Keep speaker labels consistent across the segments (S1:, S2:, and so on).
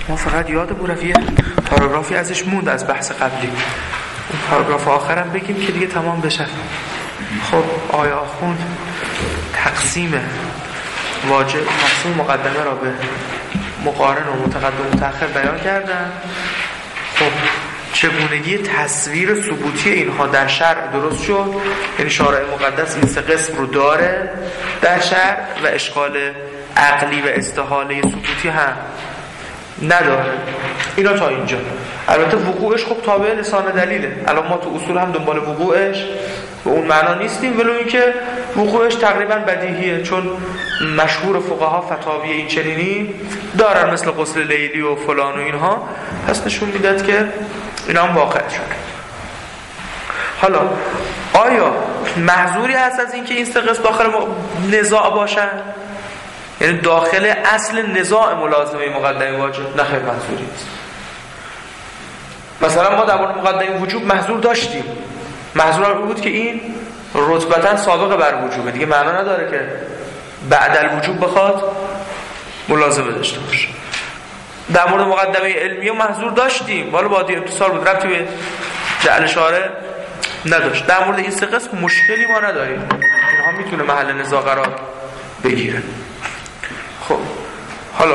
S1: ما فقط یادمون رفت یه پاراگرافی ازش موند از بحث قبلی. اون پاراگراف آخرم بگیم که دیگه تمام بشه. خب آیا آخوند تقسیم مقدمه را به مقارن و متقدم و متأخر بیان کردن. خب چگونگی تصویر ثبوتی اینها در شرع درست شد، یعنی شارع مقدس این سه قسم رو داره در شرع و اشکال عقلی و استحاله ثبوتی هم نداره. اینا تا اینجا. البته وقوعش خب تابع لسان دلیله. الان ما تو اصول هم دنبال وقوعش به اون معنا نیستیم، ولو اینکه وقوعش تقریبا بدیهیه، چون مشهور فقها فتاوی این چنینی دارن مثل غسل لیلی و فلان و اینها، پس نشون میداد که اینا هم واقع شد. حالا آیا محظوری هست از اینکه این سه قسم داخل نزاع باشن؟ یعنی داخل اصل نزاع ملازمه مقدمه واجب؟ نه خیر، محظوری نیست. مثلا ما در مورد مقدمه وجوب محظور داشتیم. محظور هم بود که این رتبتا سابق بر وجوبه، دیگه معنا نداره که بعد الوجوب بخواد ملازمه داشته باشه. در مورد مقدمه علمیه محظور داشتیم، ولی با اتصال بود، ربطی به جعل شارع نداشت. در مورد این سه قسم مشکلی ما نداریم، اینها میتونه محل نزاع قرار بگیره. خب حالا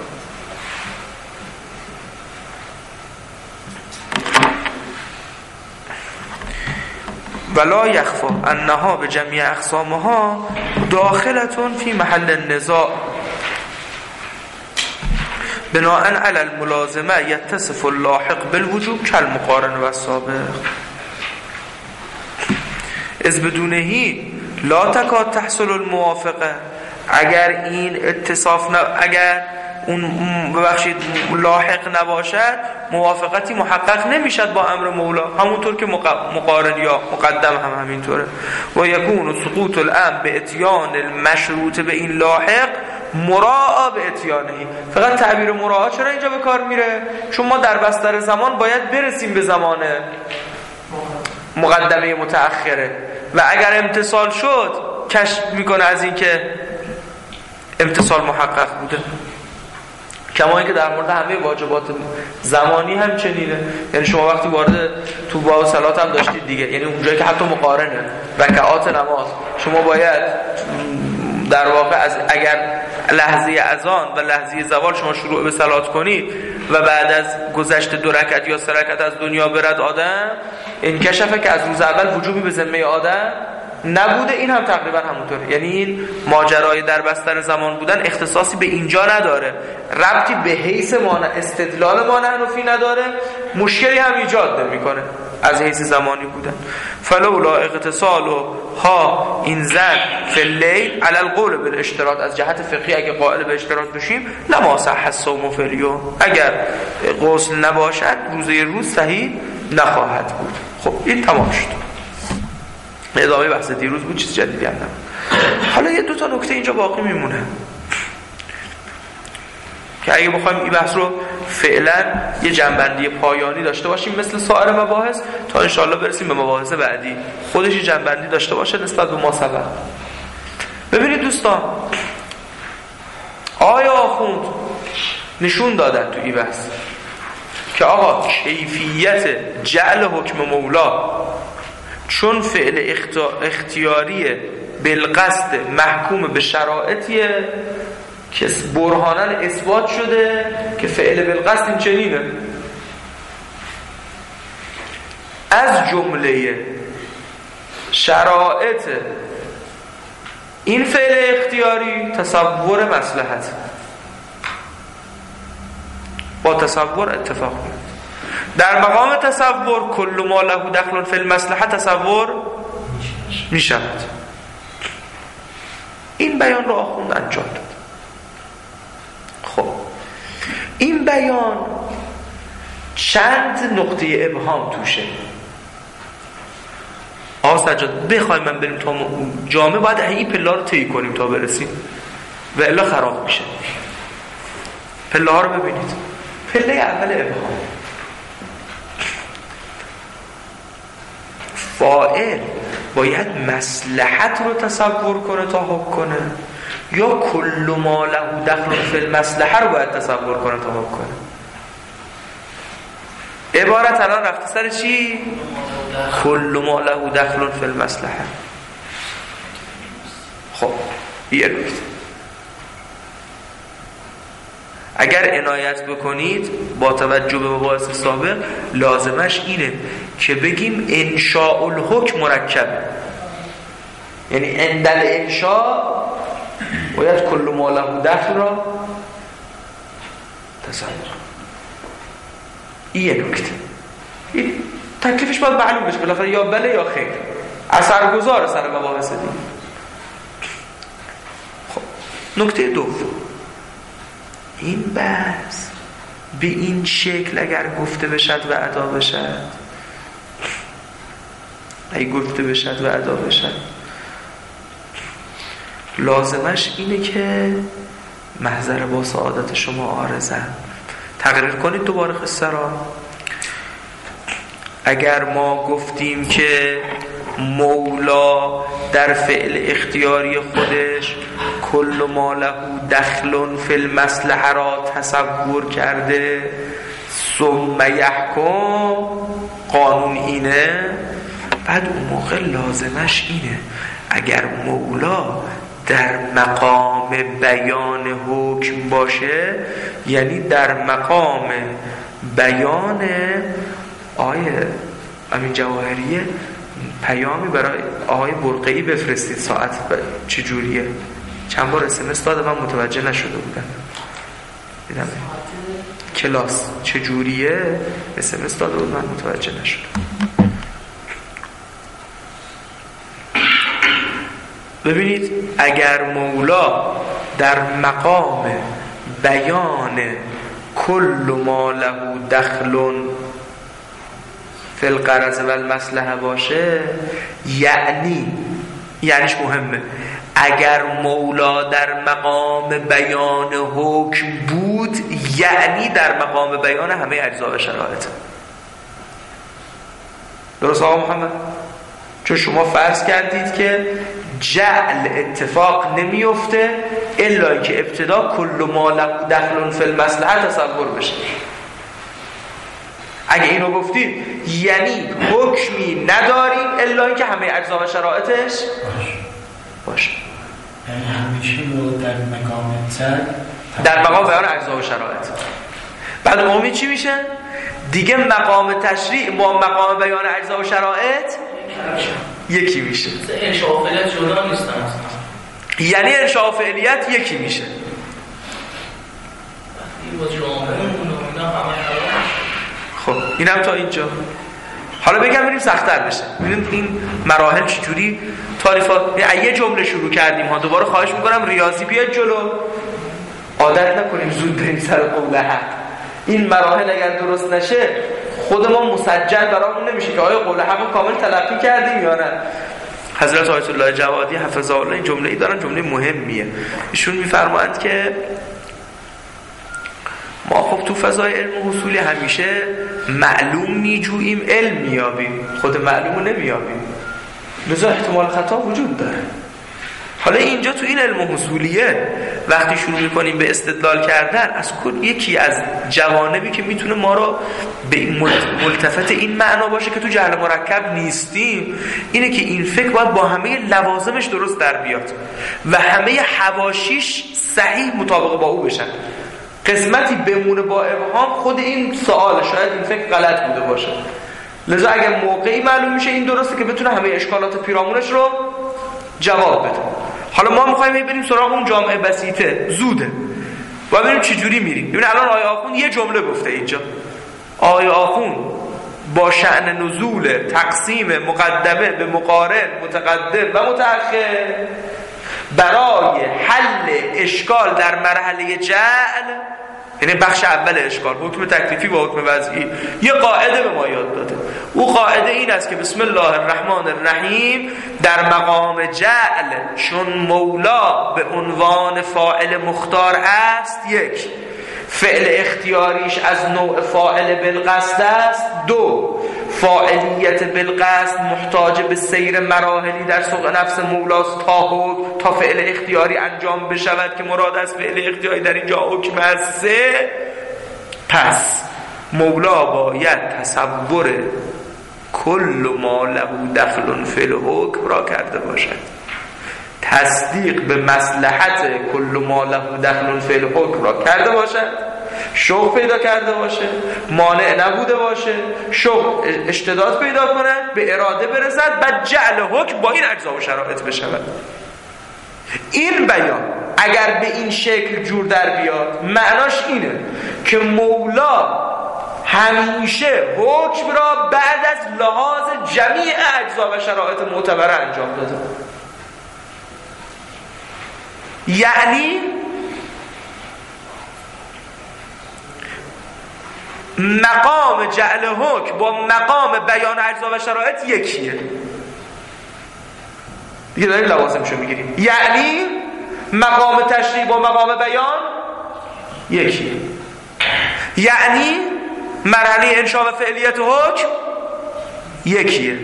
S1: ولا یخفا انها به جميع اقسامها داخلتون فی محل النزاع بناء علی الملازمه یتصف اللاحق بالوجوب کالمقارن و السابق از بدونهی لا تکاد تحصل الموافقه. اگر این اتصاف اگر اون ببخشید لاحق نباشد، موافقتی محقق نمیشد با امر مولا، همونطور که مقارن یا مقدم هم همینطوره. و یکون سقوط الامر به اتیان المشروط به این لاحق مراعا به اتیانهی. فقط تعبیر مراعا چرا اینجا به کار میره؟ چون ما در بستر زمان باید برسیم به زمان مقدمه متأخره و اگر امتصال شد کشف میکنه از این که امتصال محقق بوده. کما اینکه در مورد همه واجبات زمانی هم چنینه. یعنی شما وقتی وارد تو باب صلات هم داشتید دیگه، یعنی اونجایی که حتی مقارنه رکعات نماز، شما باید در واقع از اگر لحظه اذان و لحظه زوال شما شروع به صلات کنید و بعد از گذشت 2 رکعت یا 3 رکعت از دنیا برد آدم، این کشفه که از روز اول وجوبی به ذمه آدم نبوده. این هم تقریبا همونطوره. یعنی این ماجرای در بستر زمان بودن اختصاصی به اینجا نداره، ربطی به حیث استدلال مانع حنفی نداره، مشکلی هم ایجاد نمیکنه از حیث زمانی بودن. فلولا اغتصالها این زن فی اللیل علی القول بالاشتراط، از جهت فقهی اگه قائل به اشتراط بشیم لما صح الصوم فی اليوم، اگر غسل نباشد روز صحیح نخواهد بود. خب این تمام شد. ادامه بحث دیروز بود، چیز جدیدی هم نبود. حالا یه 2 تا نکته اینجا باقی میمونه که اگه بخوایم این بحث رو فعلا یه جنبندی پایانی داشته باشیم مثل سایر مباحث تا انشاءالله برسیم به مباحث بعدی، خودش یه جنبندی داشته باشه نسبت به ما سبق. ببینید دوستان، آیا آخوند نشون دادن تو این بحث که آقا کیفیت جعل حکم مولا چون فعل اختیاری بالقصد محکوم به شرایطیه که برهاناً اثبات شده که فعل بالقصد این چنینه. از جمله شرایط این فعل اختیاری تصور مصلحت، با تصور اتفاق کنید. در مقام تصور کل ما له دخل فی المصلحه تصور می شود. این بیان رو آخوند انجام داد. خب این بیان چند نقطه ابهام توشه. سجاد بخوایم من بریم تا جامعه باید این پله رو طی کنیم تا برسیم و الا خراب میشه. پله ها رو ببینید. پله اول ابهام، فاعل باید مصلحت رو تصور کنه تا حکم کنه یا کل ما له دخل فی المصلحه رو باید تصور کنه تا حکم کنه؟ عبارت الان رفته سر چی؟ کل ما له دخل فی المصلحه. خب یه نکته اگر عنایت بکنید با توجه به مباحث سابق، لازمش اینه که بگیم انشاء الحکم مرکبه، یعنی عند الانشاء باید کل ما له دخل را تصور. این یه نکته، این تکلیفش باید معلوم بشه بالاخره، یا بله یا خیر، اثرگذار سر مباحث دین. خب نکته دوم، این بحث به این شکل اگر گفته بشد و ادا بشد، اگه گفته بشد و ادا بشد، لازمش اینه که محضر با سعادت شما عارضه. تقریر کنید دوباره قصه را. اگر ما گفتیم که مولا در فعل اختیاری خودش کل ما له دخل فی المصلحه را تصور کرده، ثم یحکم، قانون اینه، بعد اون موقع لازمش اینه اگر مولا در مقام بیان حکم باشه، یعنی در مقام بیان آیه امین جواهریه پیامی برای آقای برقعی بفرستید ساعت چجوریه، چند بار SMS داده من متوجه نشده بودم، دیدم کلاس چجوریه SMS داده بود من متوجه نشده. ببینید اگر مولا در مقام بیان کل ما له دخل فی الغرض و المصلحه باشه، یعنیش مهمه، اگر مولا در مقام بیان حکم بود، یعنی در مقام بیان همه اجزا و شرایط. درست آقا محمد؟ چون شما فرض کردید که جعل اتفاق نمیفته الا اینکه ابتدا کل ما دخل فی المصلحه تصور بشه. اگه اینو گفتید یعنی حکمی نداریم الا اینکه همه اجزا و شرایطش باشه.
S2: یعنی همیشه در مقام
S1: در مقام بیان اجزا و شرایط. بعد عمومی چی میشه؟ دیگه مقام تشریع با مقام بیان اجزا و شرایط یکی میشه.
S3: انشاء فعلیت جدا نیستن اصلا.
S1: یعنی انشاء فعلیت یکی میشه. خب اینم تا اینجا. حالا بگم بریم سخت‌تر بشه. ببینیم این مراحل چجوری تعریفات. یه جمله شروع کردیم ها، دوباره خواهش میکنم ریاضی بیاد جلو. عادت نکنیم زود بریم سر قول حق. این مراحل اگر درست نشه خود ما مسجل برامون نمیشه که آیا قول حق کامل تلقی کردیم یا نه. حضرت آیت الله جوادی حفظه الله این جمله ای دارن، جمله مهمیه. ایشون میفرمایند که ما خب تو فضای علم و حصولی همیشه معلوم میجوییم، علم میابیم، خود معلومو نمیابیم، لذا احتمال خطا وجود داره. حالا اینجا تو این علم و حصولیه وقتی شروع میکنیم به استدلال کردن از یکی از جوانبی که میتونه ما رو به ملتفت این معنا باشه که تو جهل مرکب نیستیم، اینه که این فکر باید با همه لوازمش درست در بیاد و همه حواشیش صحیح مطابق با او بشن. قسمتی بمونه با ابهام، خود این سوال شاید این فکر غلط بوده باشه. لذا اگر موقعی معلوم میشه این درسته که بتونه همه اشکالات پیرامونش رو جواب بده. حالا ما میخوایم بریم سراغ اون جامعه بسیطه، زوده و ببینیم چه جوری میریم. ببین الان آیه آخوند یه جمله گفته اینجا. آیه آخوند با شأن نزول تقسیم مقدمه به مقارن، متقدم و متأخر برای حل اشکال در مرحله جعل، یعنی بخش اول اشکال، حکم تکلیفی و حکم وضعی، یه قاعده به ما یاد داده. او قاعده این است که بسم الله الرحمن الرحیم در مقام جعل چون مولا به عنوان فاعل مختار است، یک، فعل اختیاریش از نوع فاعل بالقصد است، دو، فاعلیت بالقصد محتاج به سیر مراحلی در سوق نفس مولاست تا فعل اختیاری انجام بشود که مراد از فعل اختیاری در اینجا حکم است. سه، پس مولا باید تصور کل ما له دخل فی الحکم را کرده باشد، تصدیق به مصلحت کل ما له دخل فی الحکم را کرده باشد، شوق پیدا کرده باشه، مانع نبوده باشه، شوق اشتداد پیدا کنه، به اراده برسد، بعد جعل حکم با این اجزا و شرایط بشود. این بیان اگر به این شکل جور در بیاد معناش اینه که مولا همیشه حکم را بعد از لحاظ جمیع اجزا و شرایط معتبره انجام داده. یعنی مقام جعل حکم با مقام بیان اجزا و شرایط یکیه. دیگه داریم لوازمشو میگیریم. یعنی مقام تشریع با مقام بیان یکیه. یعنی مرحله انشاء و فعلیت حکم یکیه.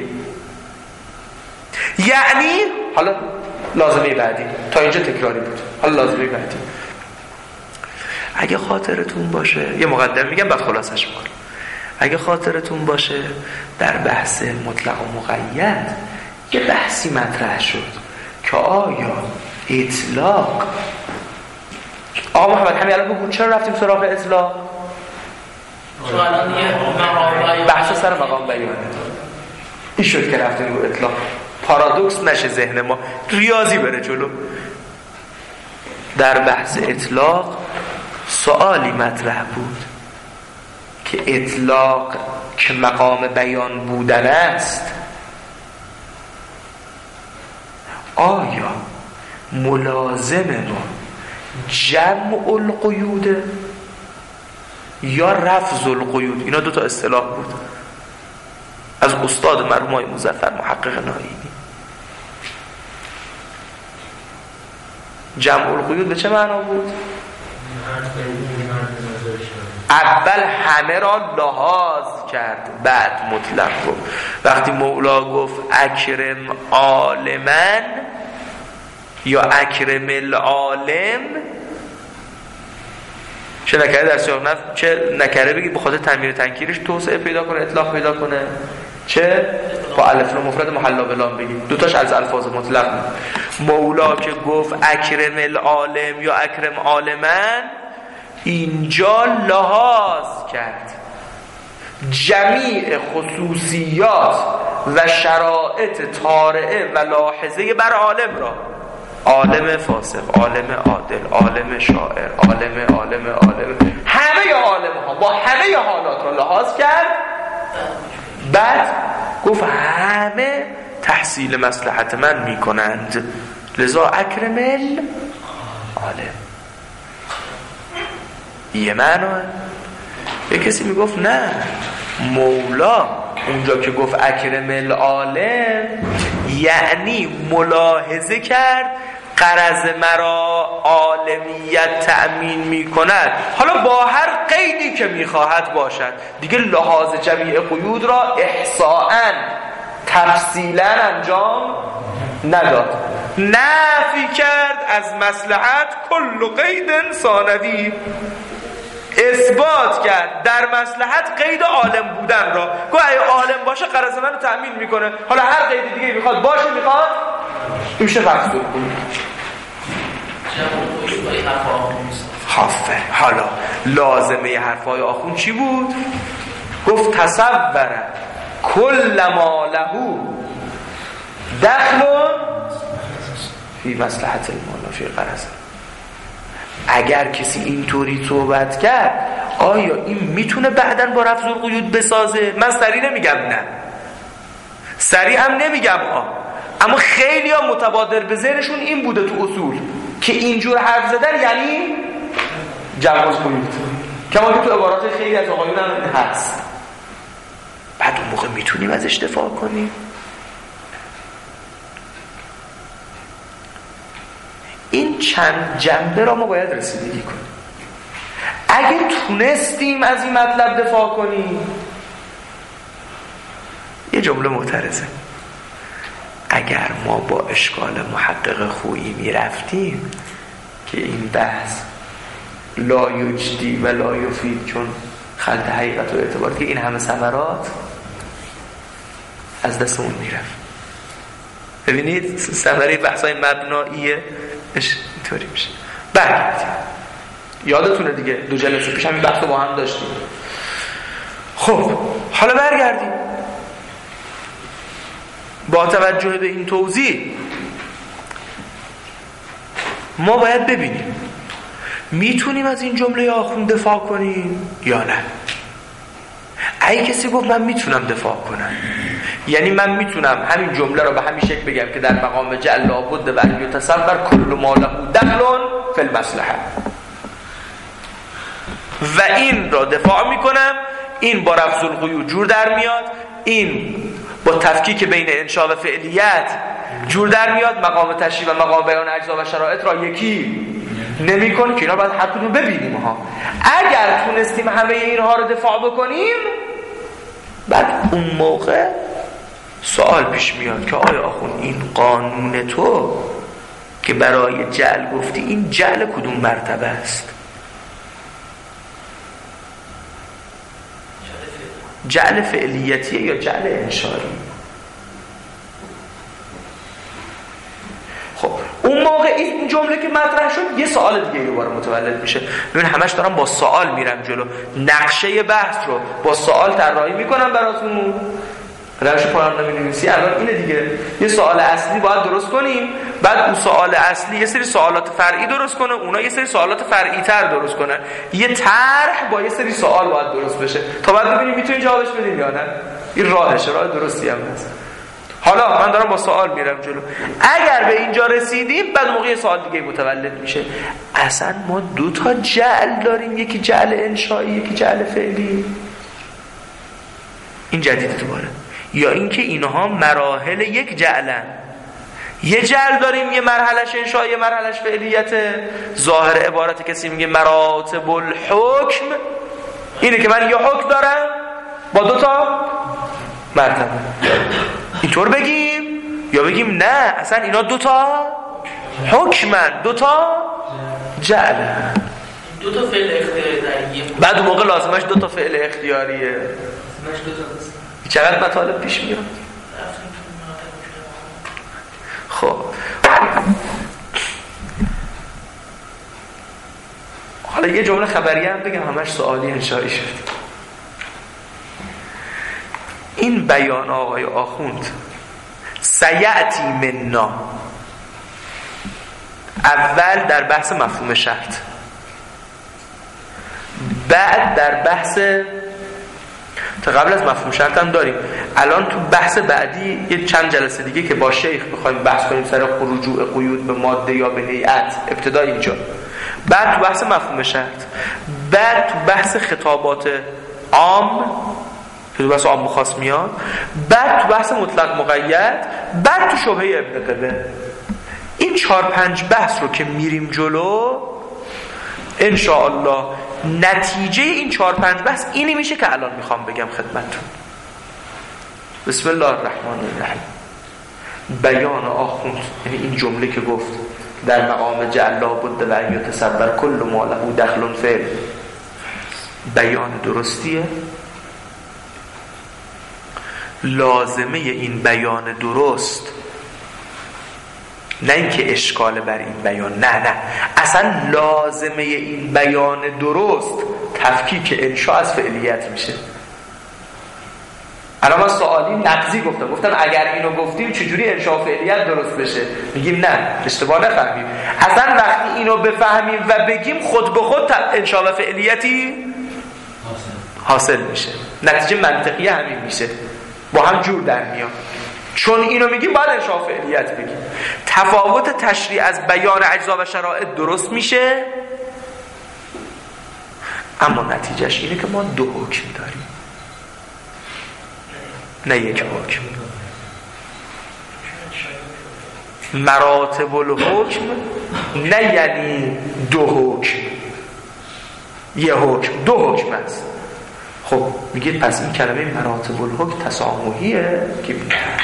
S1: یعنی حالا لازمه بعدی، تا اینجا تکراری بود، حالا لازمه بعدی. اگه خاطرتون باشه، یه مقدمه میگم بعد خلاصش میکنم. اگه خاطرتون باشه در بحث مطلق و مقید یه بحثی مطرح شد که آیا اطلاق، آقا محمد همین الان بگو چرا رفتیم سراغ اطلاق؟ بحث سر مقام بیانه این شد که رفتیم رو اطلاق. پارادوکس نشه ذهن ما، ریاضی بره جلو. در بحث اطلاق سوالی مطرح بود که اطلاق که مقام بیان بودن است، آیا ملازم ما جمع القیوده یا رفض القیود؟ اینا دو تا اصطلاح بود از استاد مرحوم آقای مظفر محقق نایینی. جمع القیود به چه معنا بود؟ اول همه را لحاظ کرد، بعد مطلق گفت. وقتی مولا گفت اکرم عالمن یا اکرم العالم، چه نکره در سیاق نفی، چه نکره بگی بخاطر تنوین تنکیرش توسعه پیدا کنه، اطلاق پیدا کنه، چه با الف مفرد محلا بلام بگی، دوتاش از الفاظ مطلق بود. مولا که گفت اکرم العالم یا اکرم عالمن، اینجا لحاظ کرد جمیع خصوصیات و شرایط طارئه و لاحظه بر عالم را، عالم فاسق، عالم عادل، عالم شاعر، عالم همه عالم ها با همه حالات را لحاظ کرد. بعد گفت همه تحصیل مصلحت من می کنند، لذا اکرم العالم. یه معنی. یه کسی می گفت نه، مولا اونجا که گفت اکرم العالم یعنی ملاحظه کرد غرض مرا عالمیت تأمین می کند، حالا با هر قیدی که می خواهد باشد. دیگه لحاظ جمیع قیود را احصاءً تفصیلاً انجام نداد، نفی کرد از مصلحت کل قید ثانوی، اثبات کرد در مصلحت قید عالم بودن را. گوه اگه عالم باشه غرض منو تأمین میکنه، حالا هر قید دیگه میخواد باشه، میخواد میشه فرض کنید. حالا لازمه حرفای آخون چی بود؟ گفت تصور کل ما له دخل فی مصلحت المولا فی غرض. اگر کسی اینطوری صحبت کرد آیا این میتونه بعداً با رفض القیود بسازه؟ من سریع نمیگم نه، سریع هم نمیگم اما خیلی ها متبادر به ذهنشون این بوده تو اصول که اینجور حرف زدن یعنی جمع القیود، کما که تو عبارات خیلی از آقایون هم هست. بعد اون موقع میتونیم ازش دفاع کنیم. این چند جنبه را ما باید رسیدگی کنیم. اگه تونستیم از این مطلب دفاع کنیم، یه جمله معترضه، اگر ما با اشکال محقق خویی می رفتیم که این بحث لا یجدی و لا یفید چون خلط حقیقت و اعتبار که این همه ثمرات از دستمون میرفت. ببینید ثمره بحثای مبناییه اینطوری میشه. برگردیم، یادتونه دیگه 2 جلسه پیش همین بحثو با هم داشتیم. خب حالا برگردیم با توجه به این توضیح ما باید ببینیم میتونیم از این جمله آخوند دفاع کنیم یا نه. اگه کسی گفت من میتونم دفاع کنم، یعنی من میتونم همین جمله رو به همین شکل بگم که در مقام جعل لابد و ان یتصور کل ما له دخل فی المصلحه و این را دفاع میکنم، این با رفض القیود جور در میاد، این با تفکیک بین انشاء و فعلیت جور در میاد، مقام تشریع و مقام بیان اجزا و شرایط را یکی نمی‌کنه که اینا باید هر کدوم ببینیم ها. اگر تونستیم همه اینها رو دفاع بکنیم، بعد اون موقع سوال پیش میاد که آیا آخوند این قانون تو که برای جعل گفتی این جعل کدوم مرتبه است؟ جعل فعلیتیه یا جعل انشایی؟ خب اون موقع این جمله که مطرح شد یه سوال دیگه دوباره متولد میشه. ببین همش دارم با سوال میرم جلو، نقشه بحث رو با سوال طراحی میکنم براتون. روش پایان نمی‌نویسی الان اینه دیگه، یه سوال اصلی باید درست کنیم، بعد اون سوال اصلی یه سری سوالات فرعی درست کنه، اونا یه سری سوالات فرعی تر درست کنن، یه طرح با یه سری سوال باید درست بشه تا بعد ببینیم میتونیم جوابش بدیم یا نه. این راهشه، راه درستی هم هست. حالا من دارم با سوال میرم جلو. اگر به اینجا رسیدیم بعد موقع سوال دیگه متولد میشه، اصلا ما 2 تا جعل داریم، یکی جعل انشایی یکی جعل فعلی. این جدید دوباره، یا اینکه اینها مراحل یک جعلن. یه جعل داریم، یه مرحلهش انشاء، یه مرحلهش فعلیت. ظاهر عبارت کسی میگه مراتب الحکم اینه که من یه حکم دارم با 2 تا مرتبه. اینطور بگیم یا بگیم نه اصلا اینا 2 تا حکمن، 2 تا جعلن.
S3: 2 تا فعل اختیاری داریم،
S1: بعد اون موقع لازمش 2 تا فعل اختیاریه. چقدر مطالب پیش میاد. خب حالا یه جمله خبری هم بگم، همش سوالی انشایی شد. این بیان آقای آخوند سیأتی منا، اول در بحث مفهوم شرط، بعد در بحث تا قبل از مفهوم شرط هم داریم. الان تو بحث بعدی یه چند جلسه دیگه که با شیخ بخوایم بحث کنیم سر رجوع قیود به ماده یا به هیئت، ابتدا اینجا، بعد تو بحث مفهوم شرط، بعد تو بحث خطابات عام، تو بحث عام خاص میاد، بعد تو بحث مطلق مقید، بعد تو شبهه ابن قبه. این 4-5 بحث رو که میریم جلو انشاءالله نتیجه این 4-5 بحث اینی میشه که الان میخوام بگم خدمتتون. بسم الله الرحمن الرحیم. بیان آخوند، یعنی این جمله که گفت در مقام جعل لابد و ان یتصور کل ما له دخل فعل، بیان درستیه. لازمه این بیان درست نه اینکه اشکال بر این بیان، نه اصلا لازمه این بیان درست تفکیک انشاء از فعلیت میشه. الان ما سوالی نقضی گفتم اگر اینو گفتیم چجوری انشاء فعلیت درست بشه؟ میگیم نه، اشتباه نفهمیم. اصلا وقتی اینو بفهمیم و بگیم خود به خود انشاء و فعلیتی حاصل میشه، نتیجه منطقی همین میشه، با هم جور در میاد. چون اینو میگیم باید انشاء فعلیت بگیم. تفاوت تشریع از بیان اجزا و شرایط درست میشه، اما نتیجهش اینه که ما 2 حکم داریم نه 1 حکم. مراتب الحکم نه یعنی 2 حکم، 1 حکم، 2 حکم است. خب میگه پس این کلمه مراتب الحکم تسامحیه که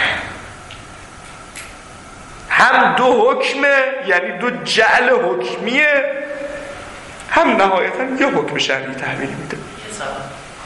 S1: هم 2 حکمه، یعنی 2 جعل حکمیه، هم نهایتا 1 حکم شرعی تحویل میده.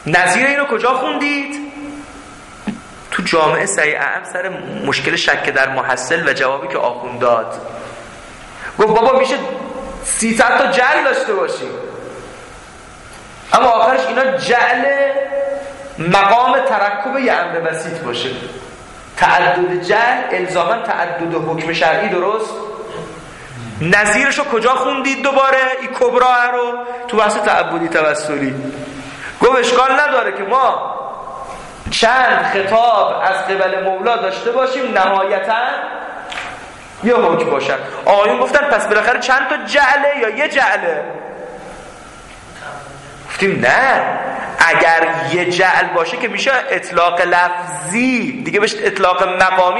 S1: نظیر اینو کجا خوندید؟ تو جامعه سعی اعم سر مشکل شک در محصل و جوابی که آخوند داد. گفت بابا میشه 300 تا جعل داشته باشیم، اما آخرش اینا جعل مقام ترکب یه امر بسیط باشه. تعدد جعل الزاما تعدد حکم شرعی درست؟ نظیرشو کجا خوندید دوباره این کبرا رو؟ تو بحث تعبدی توسلی. گفت اشکال نداره که ما چند خطاب از قبل مولا داشته باشیم نهایتاً یه حکم باشن. آقایون گفتن پس بالاخره چند تا جعله یا یه جعله؟ گفتیم نه، اگر یه جعل باشه که میشه اطلاق لفظی دیگه، بهش اطلاق مقامی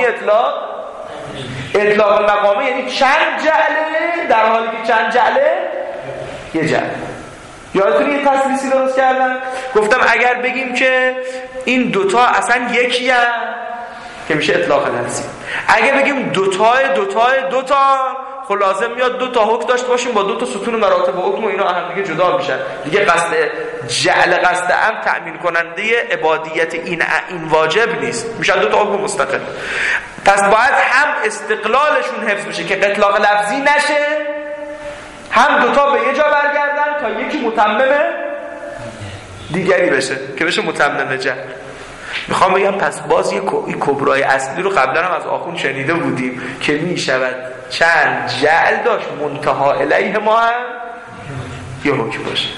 S1: اطلاق مقامی یعنی چند جعله، در حالی که چند جعله یه جعل. یادتون یه تسلیسی درست کردن؟ گفتم اگر بگیم که این دوتا اصلا یکی هم که میشه اطلاق لفظی، اگه بگیم دوتا خب لازم میاد دو تا حکم داشته باشیم با دو تا ستون مراتب حکم و اینا هم دیگه جدا میشن دیگه. قصد جعل قصد ام تأمین کننده عبادیت این واجب نیست، میشن دو تا حکم مستقل. پس باید هم استقلالشون حفظ بشه که اطلاق لفظی نشه، هم دوتا به یه جا برگردن تا یکی متمم دیگری بشه که بشه متمم جعل. میخوام بگم پس باز یه کبرای اصلی رو قبلا هم از آخوند شنیده بودیم که میشود چند جعل داشت منتها الیه ما هم یه حکم باشه.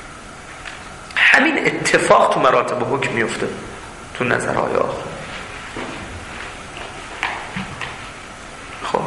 S1: همین اتفاق تو مراتب حکم میفته تو نظرهای آخوند. خب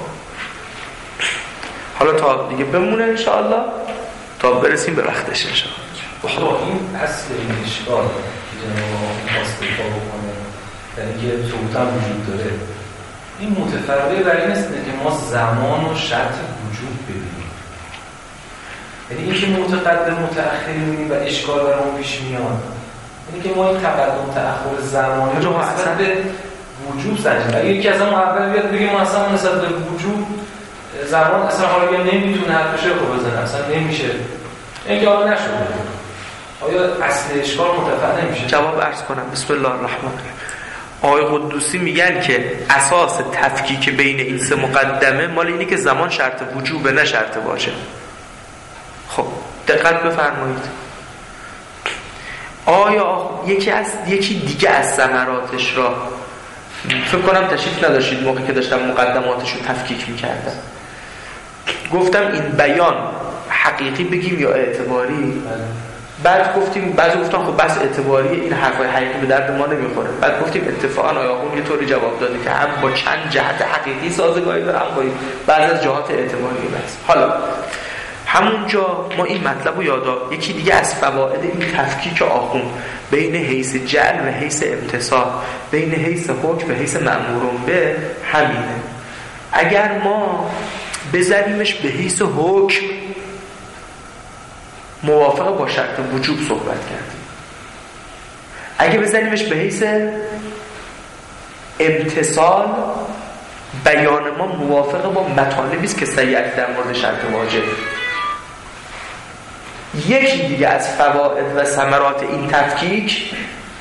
S1: حالا تا دیگه بمونه انشاءالله تا برسیم به وقتش انشاءالله.
S4: این اصل این اشکال استفاده بکنه یعنی که ثبوت هم وجود داره، این متفرقه بر این است که ما زمان و شرط وجود ببینیم. یعنی اینکه متقدم متأخری می‌بینیم و اشکال برامون پیش میاد، یعنی که ما این تقدم تأخر زمانی رو نسبت به وجود زنجیم. اگه یکی از اون اول بیاد بگه ما اصلا نسبت به وجود زمان اصلا حالا نمیتونه حرفش رو بزنه، اصلا نمیشه، اینکه حالا نشده، آیا اصل اشکال متفق نمیشه؟
S1: جواب عرض کنم. بسم الله الرحمن الرحیم. آقای قدوسی میگن که اساس تفکیک بین این سه مقدمه مال اینه که زمان شرط وجوبه نه شرط واجب. خب دقت بفرمایید. آیا یکی دیگه از ثمراتش را فکر کنم تشریف نداشتید موقعی که داشتم مقدماتش رو تفکیک میکردم، گفتم این بیان حقیقی بگیم یا اعتباری؟ بعد گفتیم بعضی گفتن خب بس اعتباری، این حرفای حقیقی به درد ما نمیخوره. بعد گفتیم اتفاقا آقایون یه طوری جواب داده که هم با چند جهت حقیقی سازگاری داره، هم با بعضی از جهات اعتباری بس. حالا همونجا ما این مطلب رو یادا، یکی دیگه از فواید این تفکیک آخوند بین حیث جعل و حیث امتصال، بین حیث حکم و حیث مأمورون به همینه. اگر ما بذاریمش به حیث حکم موافق با شرط وجوب صحبت کردیم، اگه بزنیمش به حیث امتصال بیان ما موافق با مطالبی است که سیأتی در مورد شرط واجب. یکی دیگه از فواید و ثمرات این تفکیک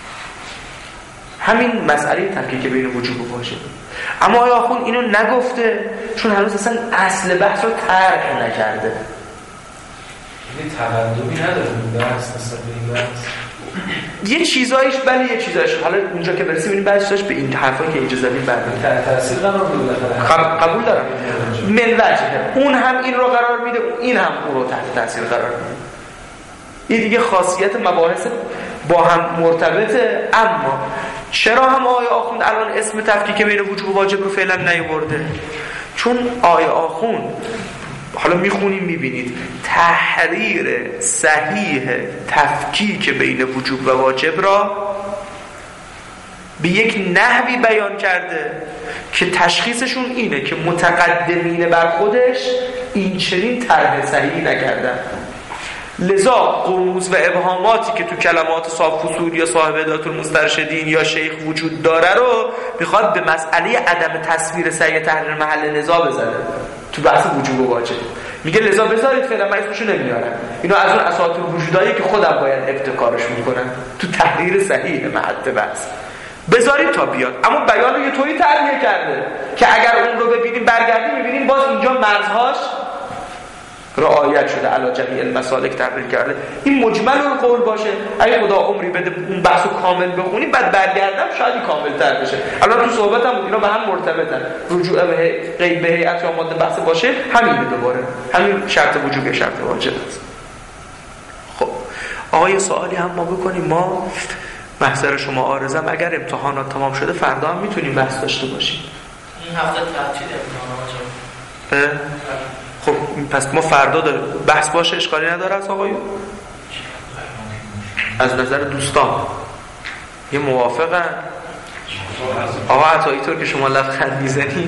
S1: همین مسئله تفکیک بین وجوب و واجب. اما آیا آخوند اینو نگفته چون هنوز اصلا اصل بحث رو طرح نکرده.
S4: یه تقدمی نداره این بحث مثلا به این بحث
S1: یه چیزایش بله یه چیزایش حالا اونجا که برسیم این بحث داشت به این حرفایی که اینجا زدیم بعد
S4: تاثیر قرار میده.
S1: قبول دارم من وجهه اون هم این رو قرار میده، این هم اون رو تحت تاثیر قرار میده. این دیگه خاصیت مباحث با هم مرتبطه. اما چرا هم آقای آخوند الان اسم تفکیک بین وجوب و واجب رو فعلا نیاورده؟ چون آقای آخوند حالا میخونیم میبینید تحریر صحیح تفکیک بین وجوب و واجب را به یک نحوی بیان کرده که تشخیصشون اینه که متقدمین بر خودش این چنین طرح صحیحی نکردن. لذا قموز و ابهاماتی که تو کلمات صاحب فصول یا صاحب ادات المسترشدین یا شیخ وجود داره رو میخواد به مسئله عدم تصویر صحیح تحریر محل نزاع بزنه تو بحث وجوب و واجب. میگه لذا بذارید فعلا، من اسمشو نمیارم. اینا از اون اساطیر وجودایی که خودم باید ابتکارش میکنم تو تحریر صحیح معد بحث. بذارید تا بیاد. اما بیان رو یه طوری تعریف کرده که اگر اون رو ببینیم برگردیم میبینیم باز اینجا مرزهاش رعایت شده، علی جمیع المسالک تعبیر کرده. این مجمل القول باشه. اگه خدا عمری بده اون بحثو کامل بخونیم بعد برگردم شاید کامل‌تر بشه. الان تو صحبتم بود اینا به هم مرتبطن. رجوع به غیب هیئت یا ماده بحث باشه همین دوباره همین شرط وجوب یا شرط واجب است. خب آقا یه سوالی هم ما بکنیم. ما محضر شما عارضم اگر امتحانات تمام شده فردا هم میتونیم بحث داشته باشیم.
S3: این هفته تعطیل امتحانات.
S1: خب پس ما فردا بحث باشه اشکالی نداره از آقایون؟ از نظر دوستان یه موافقن؟ آقا عطایی طور که شما لبخند میزنی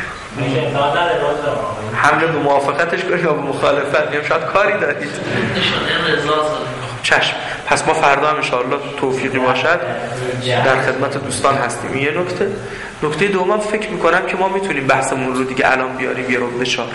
S1: حمله به موافقتش کنید یا به مخالفت، نیم شاید کاری دارید.
S3: نشانه رضا
S1: چشم. پس ما فردا هم انشاءالله توفیقی باشد در خدمت دوستان هستیم. این یه نکته. نکته دومم فکر میکنم که ما میتونیم بحثمون رو دیگه الان بیاریم یه رو به 4،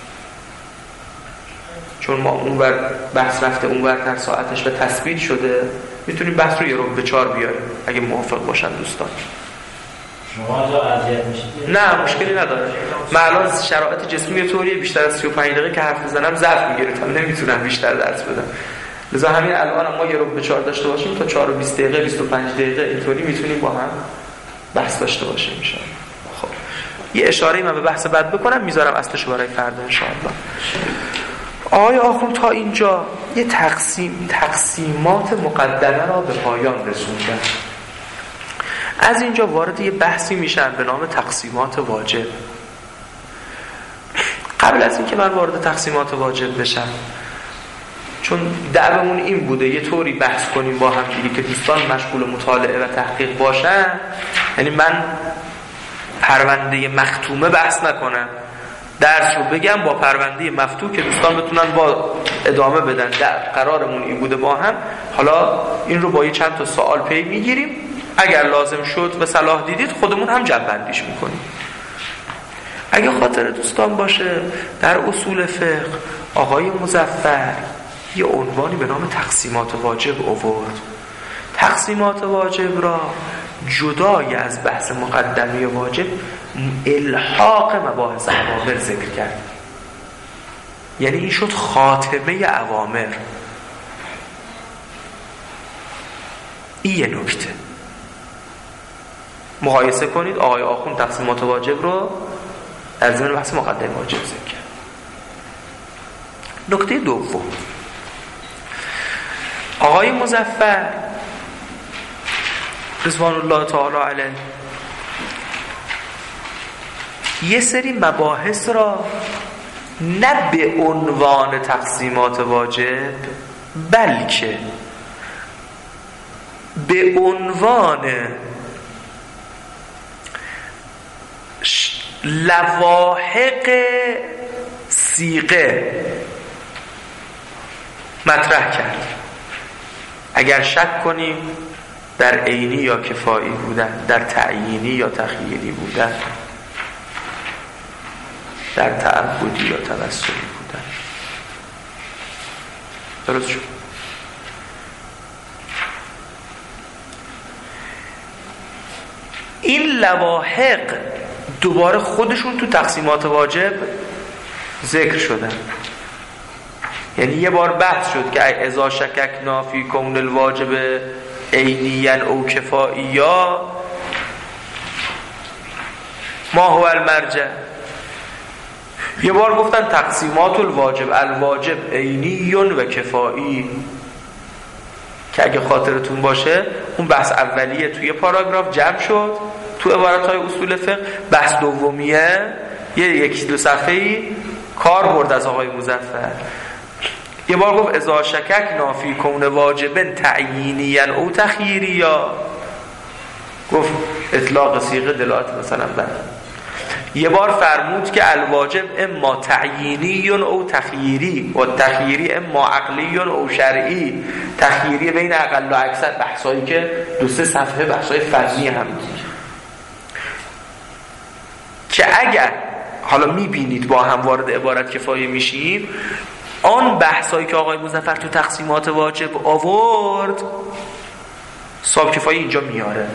S1: چون ما اونور بحث رفته اونور تر ساعتش به تثبیت شده، میتونیم بحث رو یه رو به 4 بیاریم اگه موافق باشن دوستان.
S2: شما جا اذیت میشید؟
S1: نه مشکلی نداره. من الان شرایط جسمی طوریه بیشتر از 35 دقیقه که حرف بزنم ضعف میگیرم، نمیتونم بیشتر درس بدم. لذا همین الان ما یه رو به 4 داشته باشیم تا 4 و 20 دقیقه 25 دقیقه اینطوری میتونیم با هم بحث داشته باشیم ان شاء الله. خب یه اشاره‌ای من به بحث بعد بکنم میذارم اصلشو برای فردا ان شاء الله. آقای آخوند تا اینجا یه تقسیمات مقدمه را به پایان رسوندن. از اینجا وارد یه بحثی میشن به نام تقسیمات واجب. قبل از اینکه من وارد تقسیمات واجب بشم، چون دعومون این بوده یه طوری بحث کنیم با هم دیگه که دوستان مشغول مطالعه و تحقیق باشن، یعنی من پرونده مختومه بحث نکنم، درس رو بگم با پرونده مفتوح که دوستان بتونن با ادامه بدن. قرارمون این بوده با هم. حالا این رو با یه چند تا سوال پی میگیریم، اگر لازم شد و صلاح دیدید خودمون هم جمع‌بندیش میکنیم. اگه خاطر دوستان باشه در اصول فقه آقای مظفر یه عنوانی به نام تقسیمات واجب آورد. تقسیمات واجب را جدای از بحث مقدمی واجب الحاق مباحث اوامر ذکر کرد. یعنی این شد خاتمه اوامر. این یه نکته مقایسه کنید. آقای آخوند تقسیمات واجب رو در ضمن بحث مقدمی واجب ذکر کرد. نکته دوم، آقای مظفر رضوان الله تعالی علیه یه سری مباحث را نه به عنوان تقسیمات واجب بلکه به عنوان لواحق صیغه مطرح کرد. اگر شک کنیم در عینی یا کفایی بودن، در تعیینی یا تخییری بودن، در تعبدی یا توسلی بودن. درست شد؟ این لواحق دوباره خودشون تو تقسیمات واجب ذکر شدن. یعنی یه بار بحث شد که اذا شککنا فی کون الواجب عینیاً او کفائیا ما هو المرجع. یه بار گفتن تقسیمات الواجب الواجب عینی و کفایی، که اگه خاطرتون باشه اون بحث اولیه توی پاراگراف جمع شد تو عبارت‌های اصول فقه. بحث دومیه یکی دو صفحه‌ای کار برد از آقای مظفر. یه بار گفت اذا شککنا فی کون واجب تعیینیاً او تخییریا، گفت اطلاق صیغه دلالت مثلا بر. یه بار فرمود که الواجب اما تعیینی او تخییری و تخییری اما عقلی او شرعی. تخییری بین اقل و اکثر، بحثایی که 2-3 صفحه بحثای فنی هم بود که اگر حالا میبینید با هم وارد عبارت کفایه میشیم، آن بحثایی که آقای مظفر تو تقسیمات واجب آورد صاحب کفایه اینجا میاره.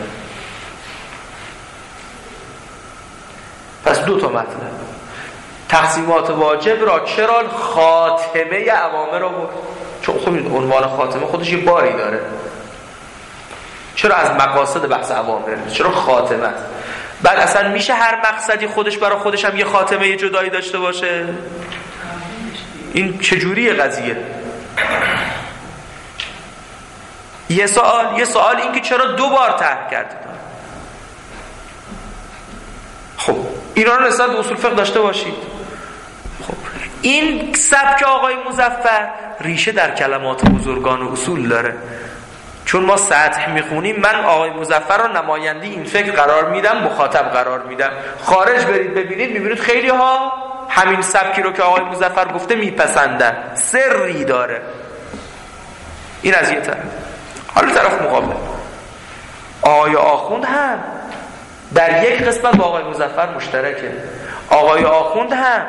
S1: پس 2 مطلب. تقسیمات واجب را چرا خاتمه اوامر آورد؟ چون خب عنوان خاتمه خودش یه باری داره. چرا از مقاصد بحث اوامر؟ چرا خاتمه است؟ بعد اصلا میشه هر مقصدی خودش برای خودش هم یه خاتمه جدایی داشته باشه؟ این چجوریه قضیه؟ یه سوال این که چرا 2 بار طرح کرد؟ خب اینا رو نسبت به اصول فقه داشته باشید. خب این سبک آقای مظفر ریشه در کلمات بزرگان و اصول داره. چون ما سطح میخونیم، من آقای مظفر رو نماینده این فکر قرار میدم، مخاطب قرار میدم. خارج برید ببینید، میبینید خیلی ها همین سبکی رو که آقای مظفر گفته میپسندن. سری داره. این از یه طرف. حالا طرف مقابل آقای آخوند هم در یک قسمت با آقای مظفر مشترکه. آقای آخوند هم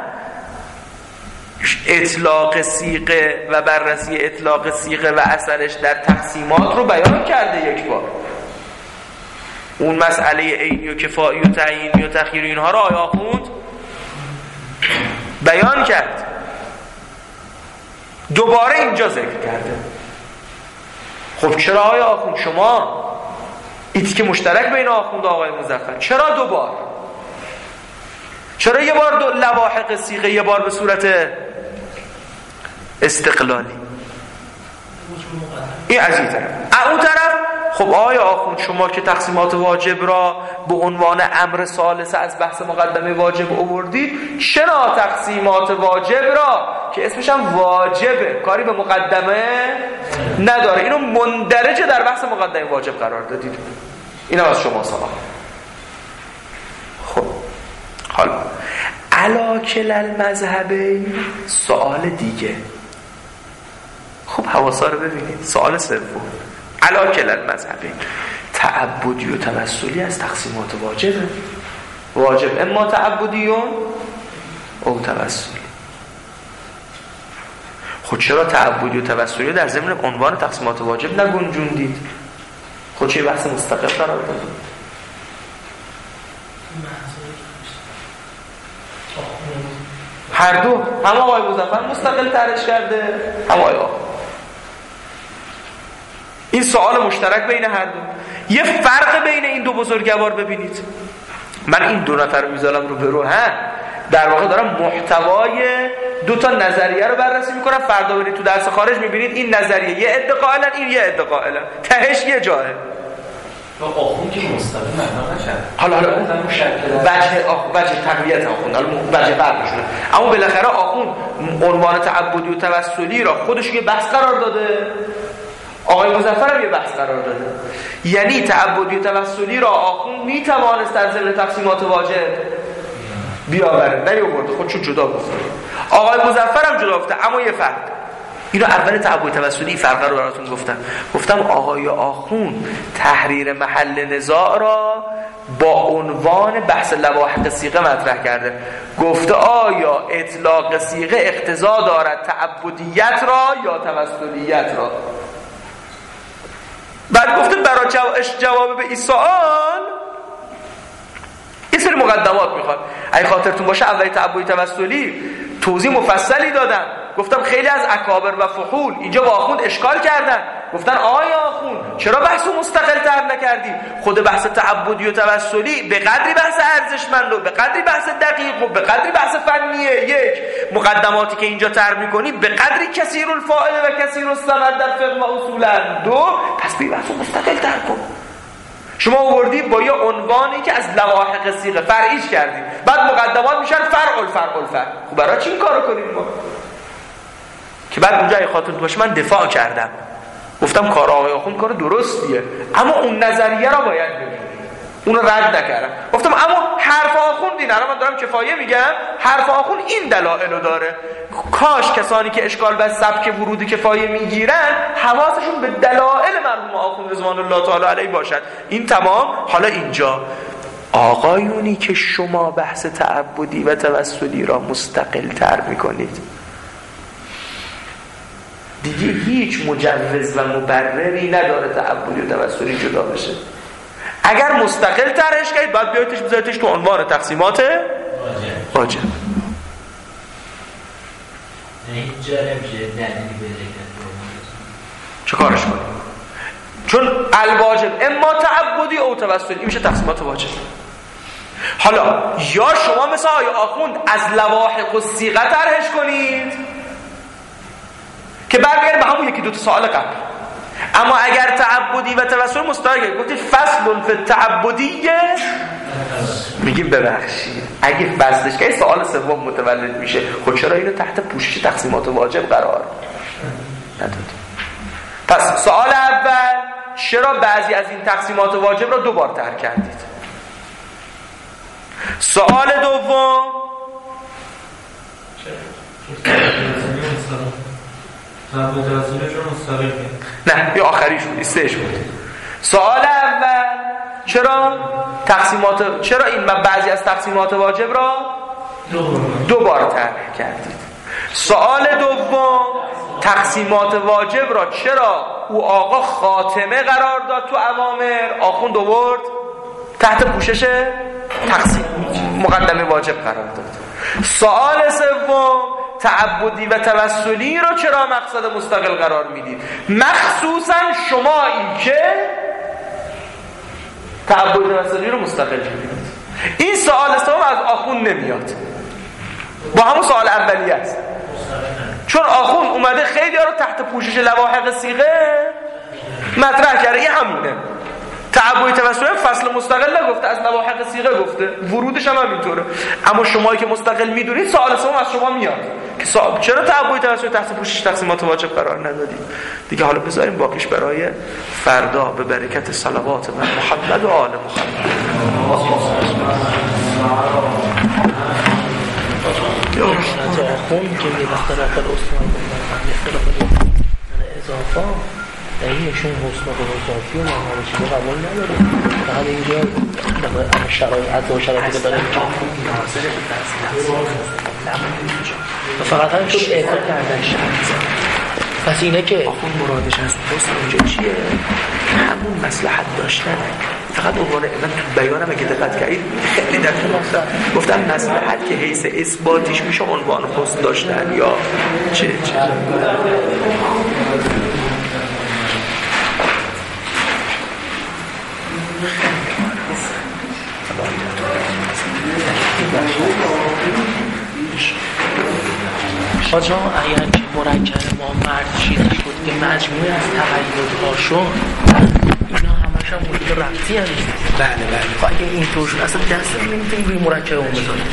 S1: اطلاق صیغه و بررسی اطلاق صیغه و اثرش در تقسیمات رو بیان کرده یک بار. اون مسئله عینی و کفایی و تعیینی و تخییری اینها رو آقای آخوند بیان کرد. دوباره اینجا ذکر کرده. خب چرا آقای آخوند شما ایتی که مشترک بین آخوند و آقای مظفر، چرا 2 بار؟ چرا یه بار 2 لواحق صیغه، یه بار به صورت استقلالی؟ این از این طرف. اون طرف خب آقای آخوند شما که تقسیمات واجب را به عنوان امر ثالث از بحث مقدمه واجب آوردید، چرا تقسیمات واجب را که اسمش هم واجبه کاری به مقدمه نداره اینو مندرج در بحث مقدمه واجب قرار دادید؟ اینم از شما سوال. خب حالا علا کل المذهبین سوال دیگه. خب حواسا رو ببینید. سوال سوم علا کل المذهبین، تعبدی و توسلی از تقسیمات واجبه. واجب اما تعبدیون او توسلی. خود چرا تعبدی و توسلی در ضمن عنوان تقسیمات واجب نگنجوندید؟ خود چه بحث مستقل قرار دادید؟ هر دو، هم آقای مظفر مستقل طرحش کرده، هم آقای آخوند. این سوال مشترک بین هر دو. یه فرق بین این 2 بزرگوار ببینید. من این 2 نفر رو میذارم رو به رو، در واقع دارم محتوای 2 تا نظریه رو بررسی میکنم. فردا برید تو درس خارج میبینید این نظریه یه عده قائلن، این یه عده قائلن، تهش یه جاه.
S4: آخوند که مستقل معنا نشد.
S1: حالا وجه تقویت آخوند، حالا وجه فرقشونه. اما بالاخره آخوند عنوان تعبدی و توسلی را خودش یه بحث قرار داده، آقای مظفر هم یه بحث قرار داده. یعنی تعبدی و توسلی را آخوند میتوانست در ضمن تقسیمات واجب بیاوره، نیاورده، خودشون جدا گفته. آقای مظفر هم جدا گفته. اما یه فرق، اینو اول تعبدی توسلی فرق رو براتون گفتم آقای آخوند تحریر محل نزاع را با عنوان بحث لواحق صیغه مطرح کرده. گفته آیا اطلاق صیغه اقتضا دارد تعبدیت را یا توسلیت را؟ بعد گفته برای جواب به این سوال یه سری مقدمات میخواد. اگه خاطرتون باشه اولی تعبدی توسلی توضیح مفصلی دادم. گفتم خیلی از اکابر و فحول اینجا با آخوند اشکال کردن. گفتن آیا آخوند چرا بحثو مستقل تر نکردی؟ خود بحث تعبدی و توسلی به قدری بحث ارزشمند و به قدری بحث دقیق و به قدری بحث فنیه. یک، مقدماتی که اینجا طرح میکنی به قدری کثیر الفائده و کثیر الثمر در فقه و اصولا. 2، پس بی بحثو مستقل تر کن. شما آوردی با یه عنوانی که از لواحق صیغه فرعیش کردی، بعد مقدمات میشن فرع. خب برای چی این کارو کنیم ما؟ که بعد اونجا ای خاطر باشه من دفاع کردم، گفتم کار آقای آخوند کار درستیه، اما اون نظریه را باید ببینیم، اون رو رد نکردم. گفتم اما حرف آخوند اینه. الان من دارم کفایه میگم، حرف آخوند این دلایل رو داره. کاش کسانی که اشکال به سبک ورود کفایه میگیرن حواسشون به دلایل مرحوم آخوند رضوان الله تعالی علیه باشد. این تمام. حالا اینجا آقایونی که شما بحث تعبدی و توسلی را مستقل تر میکنید، دیگه هیچ مجوز و مبرری نداره تعبدی و توسلی جدا بشه. اگر مستقل ترش کنید باید بیایتش بذارتش تو عنوان تقسیمات واجب. چه کارش کنید؟ چون الواجب اما تعبدی او توسلی، این میشه تقسیمات واجب. حالا یا شما مثل آیه آخوند از لواحق و صیغه طرحش کنید که برگرد به همون یکی دو تا سوال قبل. اما اگر تعبدی و توسل مستقل گفتید فصل فی التعبدیه، میگیم ببخشید اگه فصلش که سوال سوم متولد میشه، خب چرا اینو تحت پوشش تقسیمات واجب قرار ندادید؟ پس سوال اول، چرا بعضی از این تقسیمات واجب را دو بار طرح کردید؟ سوال دوم، نه یه آخریش بود، استهش بود. سوال اول، چرا این بعضی از تقسیمات واجب را دو بار طرح کردید؟ سوال دوم، تقسیمات واجب را چرا او آقا خاتمه قرار داد تو اوامر، آخوند آورد تحت پوشش تقسیم مقدمه واجب قرار داد؟ سوال سوم، تعبدی و توسلی رو چرا مقصد مستقل قرار میدید؟ مخصوصا شما این که تعبدی و توسلی رو مستقل میدید. این سوال سوم از آخوند نمیاد، با همون سوال اولیه است، چون آخوند اومده خیلی ها رو تحت پوشش لواحق صیغه مطرح کرده. این همونه، تعبدی توسلی فصل مستقل نگفته، از لواحق صیغه گفته، ورودش هم همینطوره. اما شما که مستقل میدونید سوال سوم از شما میاد که چرا تعبدی توسلی تحت پوشش تقسیمات واجب قرار ندادید؟ دیگه حالا بذاریم باقیش برای فردا به برکت صلوات و محمد و آل محمد.
S5: خون که یه وقت رفت الاسلام اضافه اینشون حسن و ذاتی و مهارشی رو قبول نداره. فقط اینجا شرایطی که داره فقط همینطور اعطا کردن شرط. پس اینه که آخون مرادش هست حسن اونجا چیه؟ همون مصلحت داشتنه. فقط عنوان من تو بیانم اگه دقت کردید خیلی دقیق گفتم مصلحت که حیث اثباتیش میشه عنوان حسن داشتن یا چه آجا اگر که مرکب ما مرد چیزی شد که مجموعه از تغییرها شد، اینا همش هم موجود ربطی هم نیست.
S1: بله
S5: خب اگه اینطور شد اصلا دست رو نمیتونیم روی مرکب اون بذاریم.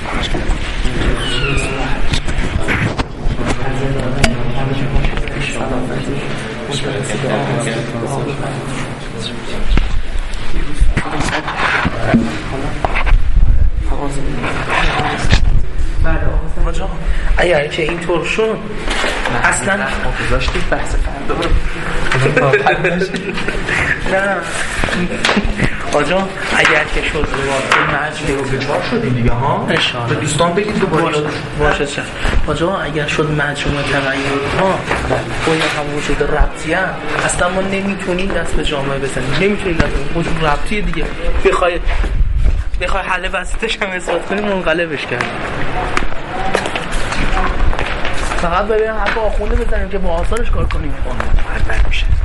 S5: اگر که اینطور شد اصلا
S1: گذاشتید بحث فردا
S5: نه آجا اگر که شد
S1: مجموعه رو بچار شدیم دیگه ها به دوستان بگید دوباره
S5: باشه چه آجا اگر شد مجموعه تغییرها باید هم وجود ربطی هم اصلا ما نمیتونیم دست به جامعه بزنیم، نمیتونیم دست به وجود ربطی دیگه. بخوای حل وسطش هم اثبات کنیم منقلبش کردیم. فقط بریم حرف آخونده بزنیم که با آثارش کار کنیم.
S1: بر میشه